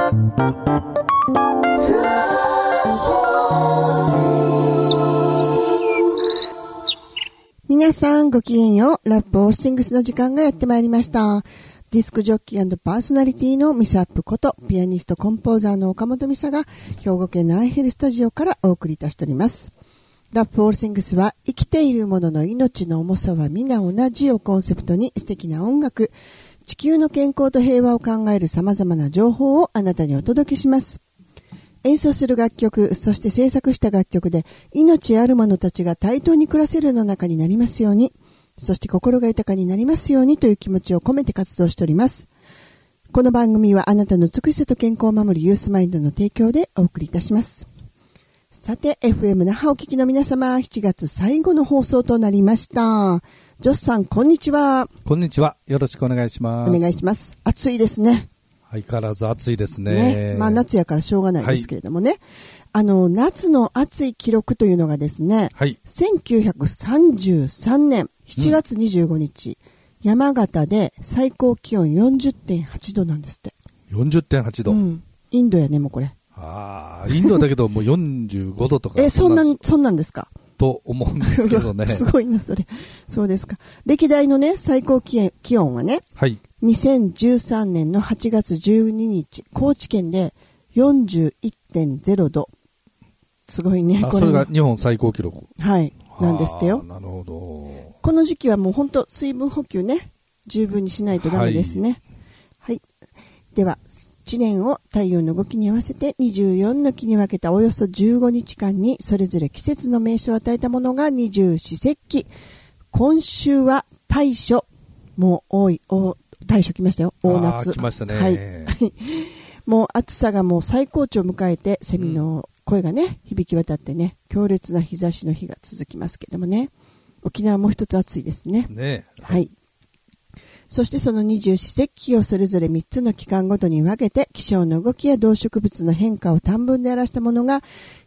皆さんごきげんよう。ラップオースティングスの時間がやってまいりました。ディスクジョッキー&パーソナリティのミサップことピアニストコンポーザーの岡本美沙が兵庫県のアイヘルスタジオからお送りいたしております。ラップオールシングスは生きているものの命の重さは皆同じをコンセプトに素敵な音楽、地球の健康と平和を考える様々な情報をあなたにお届けします。演奏する楽曲、そして制作した楽曲で命ある者たちが対等に暮らせる世の中になりますように、そして心が豊かになりますようにという気持ちを込めて活動しております。この番組はあなたの美しさと健康を守るユースマインドの提供でお送りいたします。さて FM 那覇お聞きの皆様、7月最後の放送となりました。ジョスさんこんにちは。 こんにちは、よろしくお願いします。 お願いします。暑いですね。 相変わらず暑いですね。 まあ夏やからしょうがないですけれどもね、はい、夏の暑い記録というのがですね、はい、1933年7月25日、山形で最高気温 40.8 度なんですって。 40.8 度、 インドやね、もうこれ。 インドだけどもう45度とかそんなんですかと思うんですけどねすごいなそれ。そうですか。歴代のね最高気温はね、はい、2013年の8月12日高知県で 41.0 度。すごいね。 それが日本最高記録、 はいなんですってよ。 なるほど。 この時期はもう本当水分補給ね十分にしないとダメですね。はい、では1年を太陽の動きに合わせて24の期に分けたおよそ15日間にそれぞれ季節の名称を与えたものが二十四節気。今週は大暑。もう大暑来ましたよ。大夏来ましたね。 はいもう暑さがもう最高潮を迎えてセミの声がね響き渡ってね強烈な日差しの日が続きますけどもね、沖縄も一つ暑いですね。はい、そしてその二十四節気をそれぞれ3つの期間ごとに分けて気象の動きや動植物の変化を短文で表したものが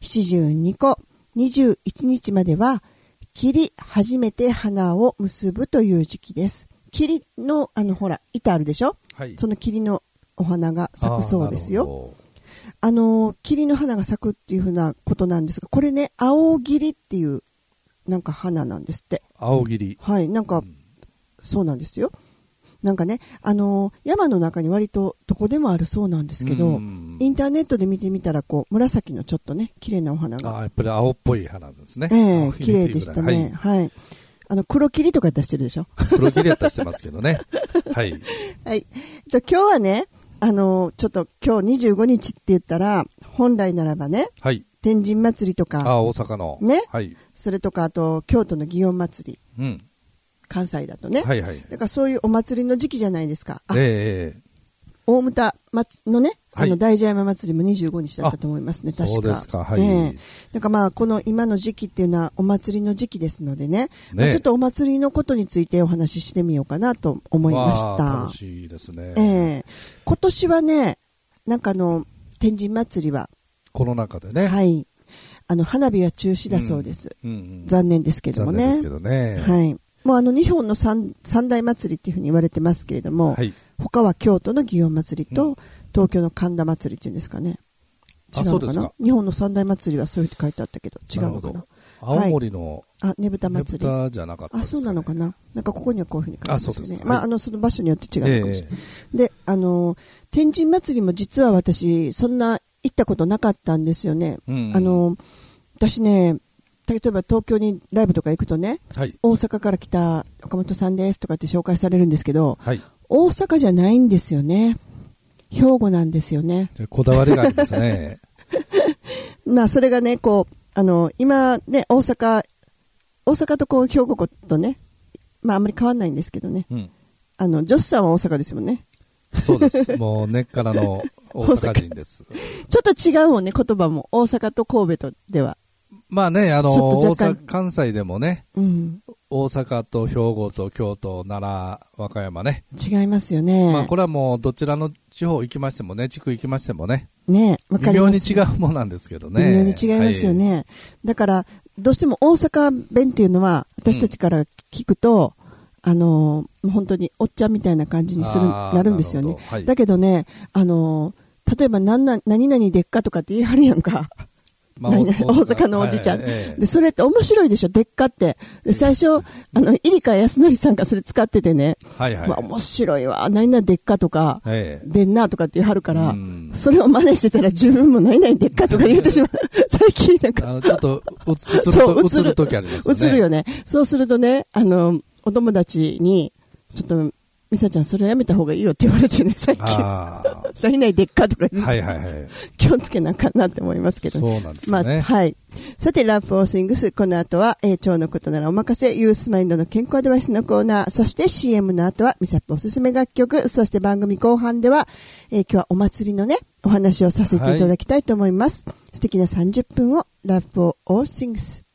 72個。21日までは切り初めて花を結ぶという時期です。切りのほら板あるでしょ、はい、その切りのお花が咲くそうですよ。切りの花が咲くっていうふうなことなんですが、これね青切っていうなんか花なんですって。 青切、 はいなんか、そうなんですよ。なんかね、山の中に割とどこでもあるそうなんですけど、インターネットで見てみたらこう紫のちょっとね綺麗なお花がやっぱり青っぽい花ですね。 綺麗でしたね。はい、黒霧とか出してるでしょ。 黒霧やったらしてますけどねはい、 はい、今日はねちょっと今日25日って言ったら本来ならばね、はい、天神祭りとか大阪のね、 はい、 それとかあと京都の祇園祭り、関西だとね、はいはい、だからそういうお祭りの時期じゃないですか。大牟田のね、大蛇山祭りも25日だったと思いますね、確か。そうですか、はい。だからまあこの今の時期っていうのはお祭りの時期ですのでね、ちょっとお祭りのことについてお話ししてみようかなと思いました。 楽しいですね。 今年はね、なんか天神祭りはコロナ禍でね、 はい、花火は中止だそうです。残念ですけどもね。 残念ですけどね。 はい。もう日本の三大祭りっていうふうに言われてますけれども、はい、他は京都の祇園祭りと、東京の神田祭りっていうんですかね。違うのかな。日本の三大祭りはそういうふうに書いてあったけど違うのかな。 青森の、 ねぶた祭り。 ねぶたじゃなかったですかね。 そうなのかな。なんかここにはこういうふうに書いてありますね。まあその場所によって違うのかもしれない。で天神祭りも実は私そんな行ったことなかったんですよね。私ね。例えば東京にライブとか行くとね、はい、大阪から来た岡本さんですとかって紹介されるんですけど、はい、大阪じゃないんですよね。兵庫なんですよね。 こだわりがありますね。 まあそれがねこう今ね大阪とこう兵庫とねまああんまり変わんないんですけどね、ジョスさんは大阪ですよね。 そうですもう根っからの大阪人ですちょっと違うもんね言葉も大阪と神戸とでは。 まあね、関西でもね、大阪と兵庫と京都、奈良、和歌山ね。 違いますよね。 まあこれはもうどちらの地方行きましてもね、地区行きましてもね。 ね、わかります。 微妙に違うものなんですけどね。 微妙に違いますよね。はい、だから、どうしても大阪弁っていうのは、私たちから聞くと、本当におっちゃんみたいな感じになるんですよね。はい、だけどね、 例えば何々でっかとかって言い張るやんか。大阪のおじちゃん、でそれって面白いでしょ、でっかって。で最初入川康則さんがそれ使っててね、面白いわ、何々でっかとか、でんなとかって言い張るから、それを真似してたら自分も何々でっかとか言うてしまう。最近なんかちょっと映る時ありますよね。映るよね。そうするとね、お友達にちょっとミサちゃんそれやめた方がいいよって言われてね、最近。何々でっかとか言って、気をつけなあかんなって思いますけど、 そうなんですね。 はい。さて、ラブフォーシングス、この後は、腸のことならお任せ、ユースマインドの健康アドバイスのコーナー、そして CM の後は、ミサップおすすめ楽曲、そして番組後半では、今日はお祭りのね、お話をさせていただきたいと思います。素敵な30分を、ラブフォーオールシングス。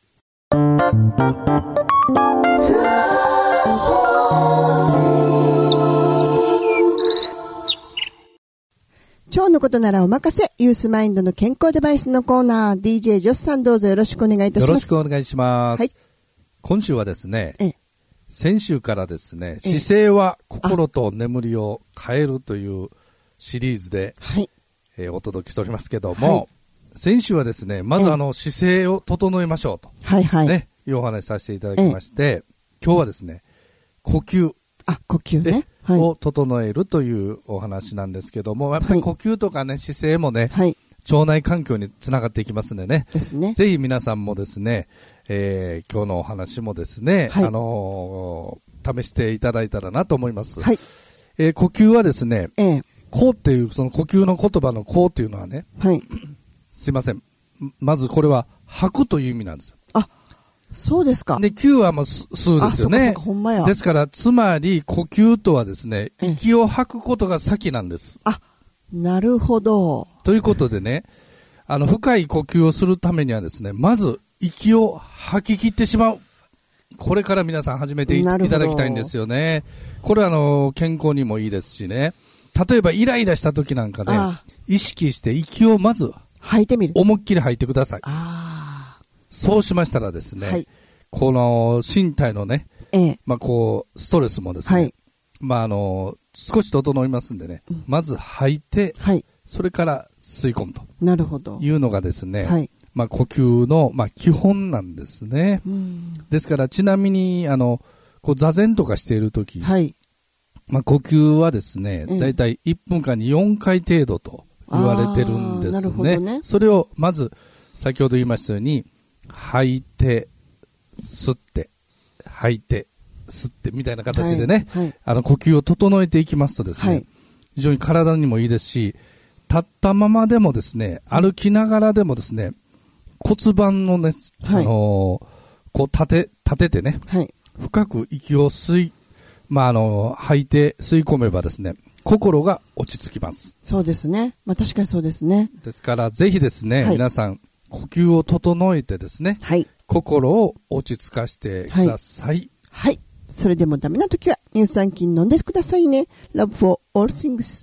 腸のことならお任せ、ユースマインドの健康デバイスのコーナー、DJ ジョスさんどうぞよろしくお願いいたします。 よろしくお願いします。はい、今週はですね、先週からですね、姿勢は心と眠りを変えるというシリーズで、お届けしておりますけども、先週はですね、まず姿勢を整えましょうと、いうお話しさせていただきまして、今日はですね、呼吸ね。を整えるというお話なんですけども、やっぱり呼吸とかね、姿勢もね、腸内環境につながっていきますんでね、ぜひ皆さんもですね、今日のお話もですね、試していただいたらなと思います。呼吸はですね、こうっていう、その呼吸の言葉のこうっていうのはね、すいません。まずこれは吐くという意味なんですよ。 そうですか。 で、吸はもう吸うですよね。 ほんまや。 ですから、つまり、呼吸とはですね、息を吐くことが先なんです。 なるほど。 ということでね、深い呼吸をするためにはですね、まず、息を吐き切ってしまう。これから皆さん始めていただきたいんですよね。これは健康にもいいですしね。例えば、イライラした時なんかで、意識して息をまず、 吐いてみる。 思いっきり吐いてください。そうしましたらですね、この身体のね、ストレスもですね、少し整いますんでね、まず吐いて、それから吸い込むと。 なるほど。 いうのがですね、呼吸の、基本なんですね。ですから、ちなみに、座禅とかしているとき、呼吸はですね、だいたい1分間に4回程度と言われてるんですね。それを、まず、先ほど言いましたように、吐いて、吸って、吐いて、吸ってみたいな形でね、呼吸を整えていきますとですね、非常に体にもいいですし、立ったままでもですね、歩きながらでもですね、骨盤のね、こう立ててね、深く息を吐いて吸い込めばですね、心が落ち着きます。 そうですね。確かにそうですね。 ですから、ぜひですね、皆さん、呼吸を整えてですね、心を落ち着かせてください。 それでもダメなときは乳酸菌飲んでくださいね。Love for all things。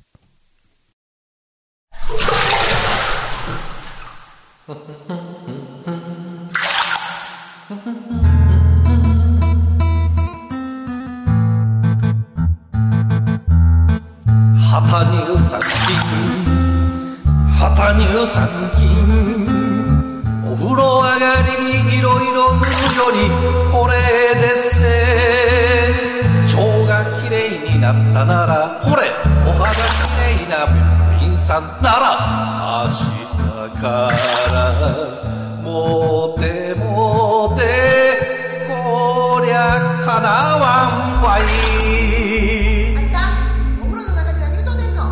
旗乳酸菌お風呂上がりにいろいろ塗るよりこれでっせ腸がきれいになったならほれお肌きれいな便秘さんなら明日からモテモテこりゃかなわんわい。 あんたお風呂の中で何言うとんねんの。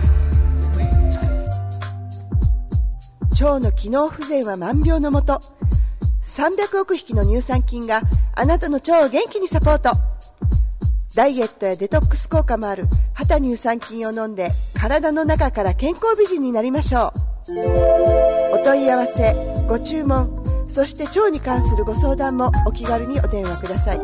腸の機能不全は万病のもと。300億匹の乳酸菌があなたの腸を元気にサポート。ダイエットやデトックス効果もある旗乳酸菌を飲んで体の中から健康美人になりましょう。お問い合わせご注文そして腸に関するご相談もお気軽にお電話ください。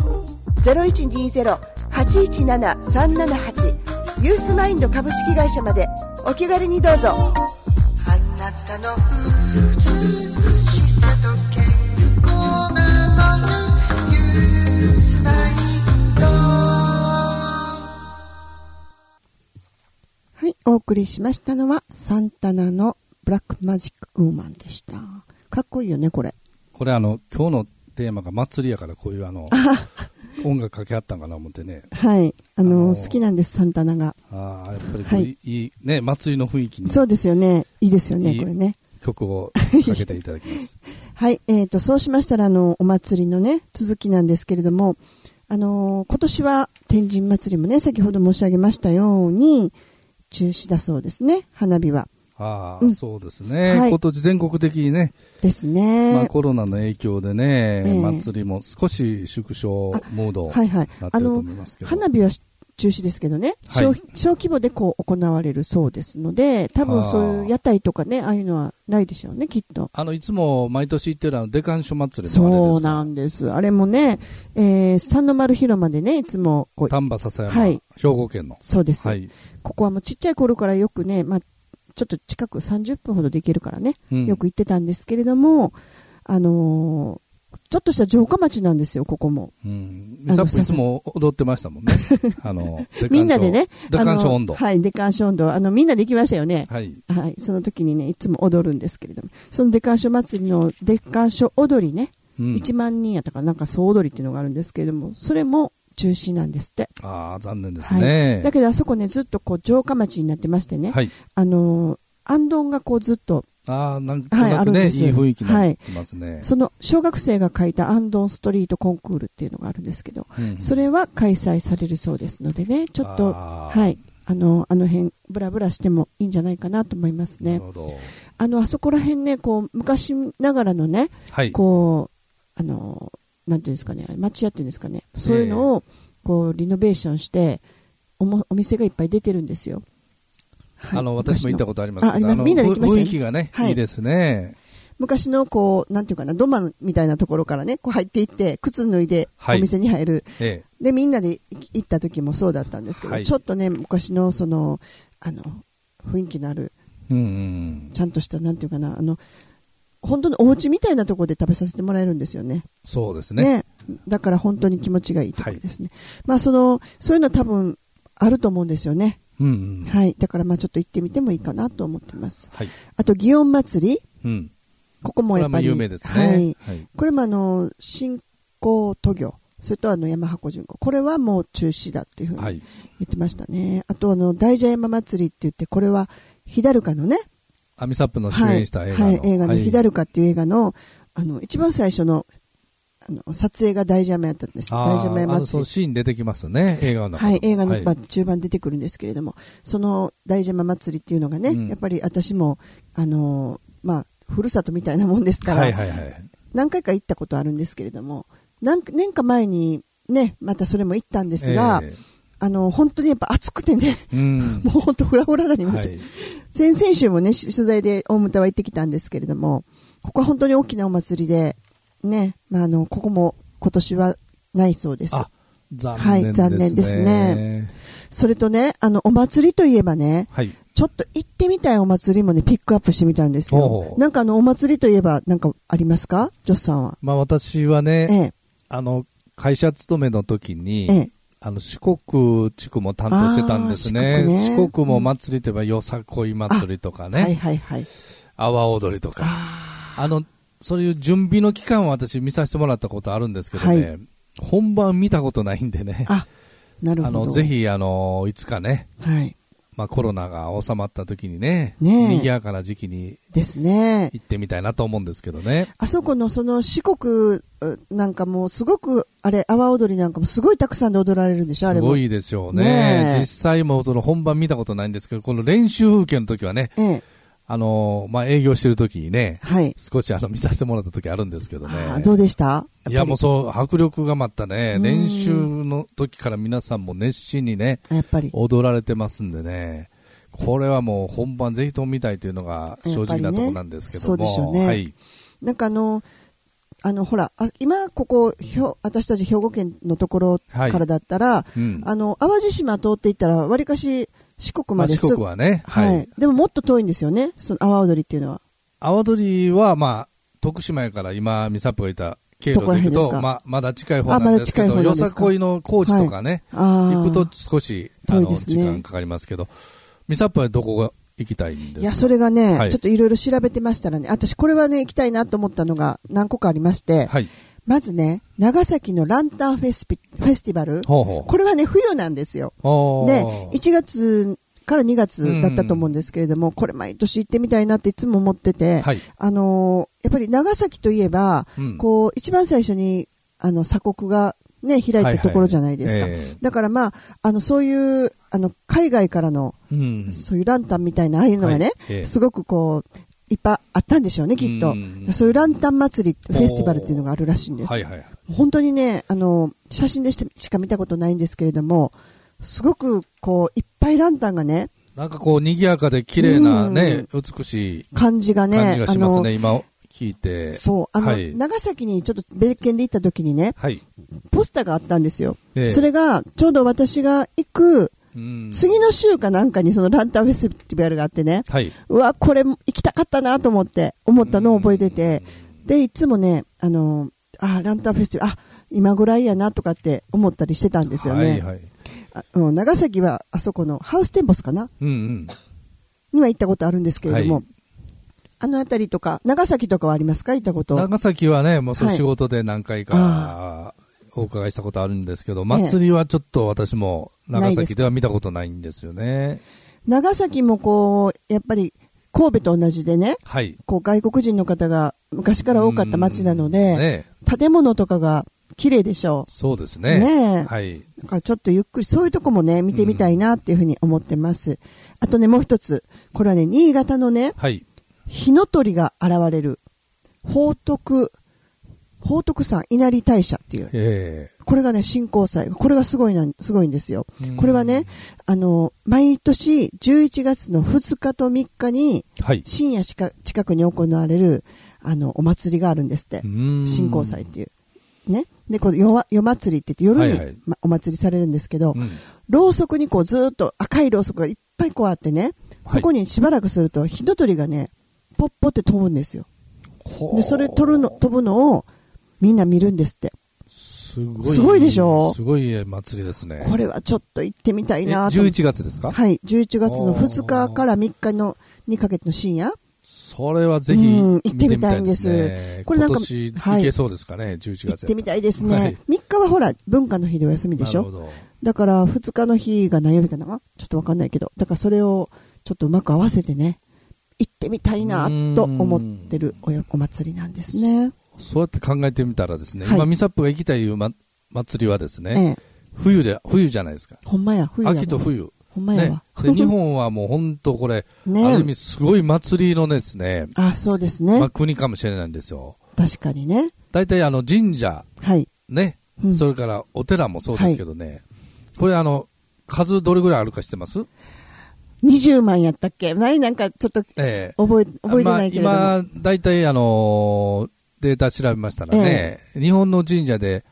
0120-817-378 ユースマインド株式会社までお気軽にどうぞ。あなたの美しさと健康を守るユースマインド。はい、 お送りしましたのはサンタナのブラックマジックウーマンでした。かっこいいよねこれ。 これ今日のテーマが祭りやからこういう音楽かけあったんかな思ってね。 はい、好きなんですサンタナが。 やっぱりこれ、いいね、祭りの雰囲気に。 そうですよね、いいですよね、これね。 曲をかけていただきます。 はい、そうしましたらお祭りのね続きなんですけれども、今年は天神祭りもね先ほど申し上げましたように中止だそうですね、花火は。 そうですね、はい、今年全国的にねですね、 コロナの影響でね、祭りも少し縮小モードになってると思いますけど、 花火は中止ですけどね、小規模でこう行われるそうですので、多分そういう屋台とかね、ああいうのはないでしょうね、きっと。 いつも毎年行ってるデカンショ祭りもあれですか。 そうなんです。あれもね、三の丸広間でね、いつも丹波篠山、兵庫県の。 そうです。ここはもうちっちゃい頃からよくね、ちょっと近く30分ほどで行けるからね、よく行ってたんですけれども、ちょっとした城下町なんですよ、ここも。 ミサップいつも踊ってましたもんね。 みんなでね、 デカンショ温度。 はい、デカンショ温度。みんなで行きましたよね。 はい。 はい、その時にね、いつも踊るんですけれども、そのデカンショ祭りのデカンショ踊りね、1万人やったかなんか総踊りっていうのがあるんですけれども、それも中止なんですって。 残念ですね。 だけどあそこね、ずっとこう城下町になってましてね、あんどんがこうずっとなんとなくね、いい雰囲気になってますね。 その小学生が書いたアンドンストリートコンクールっていうのがあるんですけど、それは開催されるそうですのでね、ちょっとあの辺ブラブラしてもいいんじゃないかなと思いますね。あそこら辺ね、こう昔ながらのね、こうなんていうんですかね、町屋っていうんですかね、そういうのをこうリノベーションしてお店がいっぱい出てるんですよ。 私も行ったことありますけど、 みんなで行きましたね。 雰囲気がね、いいですね。 昔のこうなんていうかな、土間みたいなところからね、こう入っていって靴脱いでお店に入る。でみんなで行った時もそうだったんですけど、ちょっとね昔のその雰囲気のある、ちゃんとしたなんていうかな、本当のお家みたいなところで食べさせてもらえるんですよね。 そうですね。 だから本当に気持ちがいいところですね。そういうの多分あると思うんですよね。だからちょっと行ってみてもいいかなと思ってます。あと祇園祭り、ここもやっぱり有名ですね。 これも新興都魚、それと山箱巡行、これはもう中止だっていうふうに言ってましたね。あと大蛇山祭りって言って、これはヒダルカのね、 ミサップの主演した映画のヒダルカっていう映画の一番最初の撮影が大蛇山やったんです。大蛇山祭り。 そのシーン出てきますね、映画の中。 映画の中盤出てくるんですけれども、その大蛇山祭りっていうのがね、やっぱり私もふるさとみたいなもんですから、何回か行ったことあるんですけれども、何年か前にね、またそれも行ったんですが、本当にやっぱ暑くてね、もう本当フラフラになりました。先々週もね、取材で大牟田は行ってきたんですけれども、ここは本当に大きなお祭りで、ね、ここも今年はないそうです。 残念ですね。 それとね、お祭りといえばね、ちょっと行ってみたいお祭りもね、ピックアップしてみたんですよ。なんかお祭りといえばなんかありますか、ジョスさんは。 私はね、会社勤めの時に、四国地区も担当してたんですね。四国も祭りといえばよさこい祭りとかね、阿波踊りとか、そういう準備の期間を私見させてもらったことあるんですけどね、本番見たことないんでね、 なるほど。 ぜひいつかね、コロナが収まった時にね、賑やかな時期にですね、 行ってみたいなと思うんですけどね。 あそこのその四国なんかもすごく阿波踊りなんかもすごいたくさんで踊られるんでしょ、あれも。 すごいでしょうね。実際もその本番見たことないんですけど、この練習風景の時はね、営業してる時にね、少し見させてもらった時あるんですけどね。 どうでした？ いや、もう迫力がまたね、練習の時から皆さんも熱心にね、 やっぱり踊られてますんでね、これはもう本番ぜひとも見たいというのが正直なところなんですけども。 そうでしょうね。なんかほら、今ここ私たち兵庫県のところからだったら、淡路島通っていったらわりかし四国まで四国はね、 でももっと遠いんですよね、その阿波踊りっていうのは。 阿波踊りは徳島やから今ミサップがいた経路で行くとまだ近い方なんですけど、よさこいの高知とかね、行くと少し時間かかりますけど、 ミサップはどこが行きたいんですか？ いや、それがね、 はい、 ちょっといろいろ調べてましたらね、私これはね、行きたいなと思ったのが何個かありまして、 はい、 まずね、長崎のランタンフェスティバル、これはね、冬なんですよ。で、1月から2月だったと思うんですけれども、これ毎年行ってみたいなっていつも思ってて、はい、やっぱり長崎といえば、こう、一番最初に、鎖国がね、開いたところじゃないですか。だからまあ、そういう、海外からの、そういうランタンみたいな、ああいうのがね、すごくこう、いっぱいあったんでしょうね、きっと。そういうランタン祭り、フェスティバルっていうのがあるらしいんです。本当にね、写真でしか見たことないんですけれども、すごくこう、いっぱいランタンがね、 なんかこう、賑やかで綺麗なね、美しい感じがね、 感じがしますね、今聞いて。 そう、長崎にちょっと別件で行った時にね、ポスターがあったんですよ。それが、ちょうど私が行く、次の週かなんかにそのランタンフェスティバルがあってね、うわ、これ行きたかったなと思ったのを覚えてて、で、いつもね、ランタンフェスティバル、今ぐらいやなとかって思ったりしてたんですよね。長崎はあそこのハウステンボスかな、には行ったことあるんですけれども、あの辺りとか、長崎とかはありますか？行ったこと。 長崎はね、もう仕事で何回かお伺いしたことあるんですけど、祭りはちょっと私も長崎では見たことないんですよね。 長崎もこう、やっぱり神戸と同じでね、こう外国人の方が昔から多かった町なので、建物とかが綺麗でしょう。 そうですね。 だからちょっとゆっくりそういうとこもね、見てみたいなっていうふうに思ってます。あとね、もう一つ。これはね、新潟のね、火の鳥が現れる、報徳山稲荷大社っていう。これがね、神幸祭。これがすごいんですよ。これはね、毎年11月の2日と3日に、深夜近くに行われる、お祭りがあるんですって。神幸祭っていう。ね。で、この夜祭りって言って夜に、お祭りされるんですけど、ろうそくにこうずーっと赤いろうそくがいっぱいこうあってね、そこにしばらくすると火の鳥がね、ポッポって飛ぶんですよ。で、それ飛ぶのをみんな見るんですって。すごいでしょ？ すごい祭りですね。 これはちょっと行ってみたいなと。 11月ですか？ はい。11月の2日から3日にかけての深夜。 それはぜひ行ってみたいんです。 これなんか今年行けそうですかね、11月。 行ってみたいですね。3日はほら、文化の日でお休みでしょ？だから2日の日が何曜日かな？ちょっとわかんないけど。だからそれをちょっとうまく合わせてね、行ってみたいなと思ってるお祭りなんですね。 そうやって考えてみたらですね、今ミサップが行きたい祭りはですね、冬じゃないですか。 ほんまや、冬や。 秋と冬。 ほんまやわ。 で、日本はもう本当これ、ある意味すごい祭りのですね、 そうですね。 国かもしれないんですよ。 確かにね。 大体神社、ね、それからお寺もそうですけどね、これ数どれぐらいあるか知ってます？ 20 万やったっけ？なんかちょっと覚えてないけれども。 今、大体データ調べましたらね、日本の神社で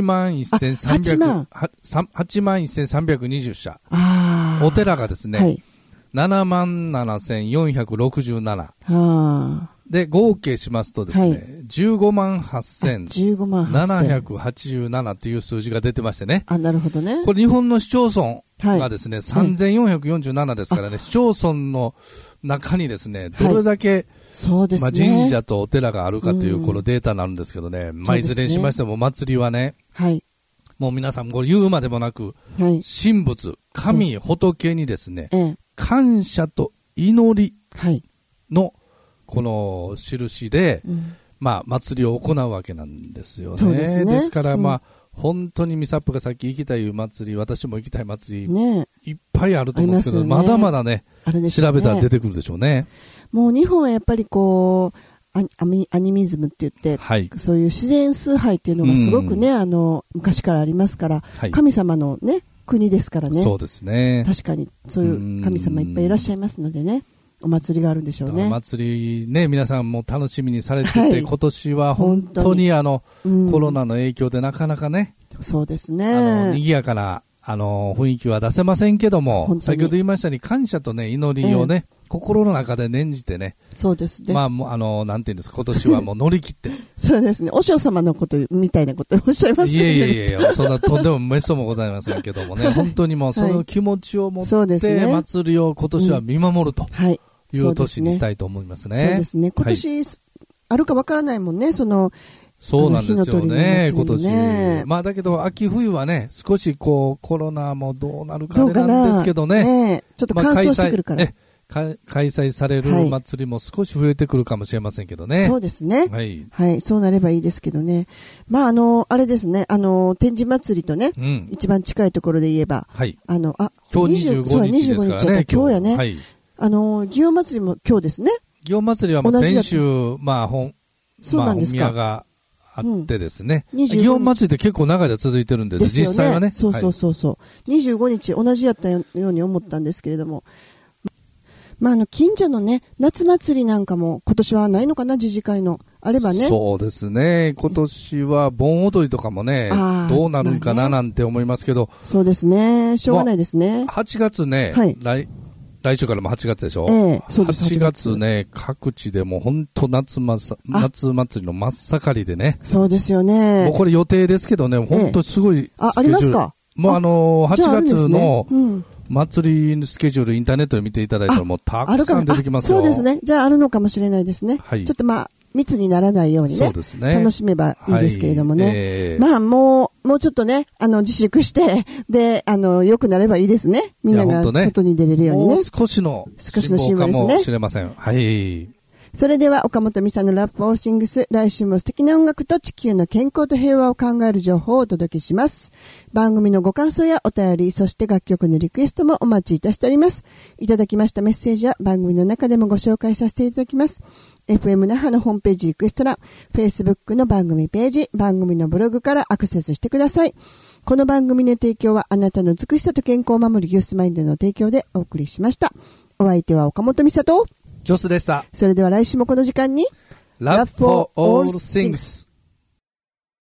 81,320社。お寺がですね、77,467。で、合計しますとですね、158,787という数字が出てましてね。 なるほどね。 これ日本の市町村がですね、3,447ですからね、市町村の中にですね、どれだけ、神社とお寺があるかというこのデータになるんですけどね、いずれにしましても祭りはね、もう皆さんこれ言うまでもなく、神仏、神、仏にですね、感謝と祈りのこの印で、祭りを行うわけなんですよね。ですから本当にミサップがさっき行きたい祭り、私も行きたい祭り、いっぱいあると思うんですけど、まだまだね、調べたら出てくるでしょうね。 もう日本はやっぱりこう、アニミズムって言って、そういう自然崇拝っていうのがすごくね、昔からありますから、神様のね、国ですからね。 そうですね。 確かに、そういう神様いっぱいいらっしゃいますのでね。お祭りがあるんでしょうね。 お祭りね、皆さんも楽しみにされてて、今年は本当にコロナの影響でなかなかね、 そうですね。 賑やかな、雰囲気は出せませんけども、先ほど言いましたように感謝とね、祈りをね、 心の中で念じてね。 そうですね。 まあ、なんていうんですか、今年はもう乗り切って。 そうですね。お嬢様のことみたいなことをおっしゃいますね。 いや、そんなとんでもめっそうもございませんけどもね、本当にもうその気持ちを持って、祭りを今年は見守るという年にしたいと思いますね。 そうですね。今年、あるかわからないもんね、 そうなんですよね、今年。まあだけど、秋冬はね、少しコロナもどうなるかなんですけどね。 ちょっと乾燥してくるから。 開催される祭りも少し増えてくるかもしれませんけどね。 そうですね。はい。そうなればいいですけどね。まあ、あれですね、天神祭りとね、一番近いところで言えば、 今日25日ですからね。 今日やね。祇園祭りも今日ですね。 祇園祭りはもう先週、本宮があってですね。祇園祭りって結構長い間続いてるんです、実際はね。 そう。25日同じやったように思ったんですけれども。まあ、近所のね、夏祭りなんかも今年はないのかな、自治会の。あればね。 そうですね。今年は盆踊りとかもね、どうなるんかななんて思いますけど。 そうですね。しょうがないですね。 8月ね、来週からも8月でしょ。 そうです。 8月ね、各地でも本当夏祭りの真っ盛りでね。 そうですよね。 もうこれ予定ですけどね、本当すごい。 ありますか？ もう8月の、祭りのスケジュールインターネットで見ていただいたらもうたくさん出てきますよ。 そうですね。じゃああるのかもしれないですね。ちょっと密にならないようにね。そうですね。楽しめばいいですけれどもね。もうちょっとね、自粛して、で、良くなればいいですね。みんなが外に出れるようにね。 もう少しの辛抱かもしれません。はい。 それでは岡本美沙のラップオーシングス、来週も素敵な音楽と地球の健康と平和を考える情報をお届けします。番組のご感想やお便り、そして楽曲のリクエストもお待ちいたしております。いただきましたメッセージは番組の中でもご紹介させていただきます。FM 那覇のホームページリクエスト欄、Facebook の番組ページ、番組のブログからアクセスしてください。この番組の提供はあなたの美しさと健康を守るユースマインドの提供でお送りしました。お相手は岡本美沙とジョスでした。 それでは来週もこの時間に Love for all things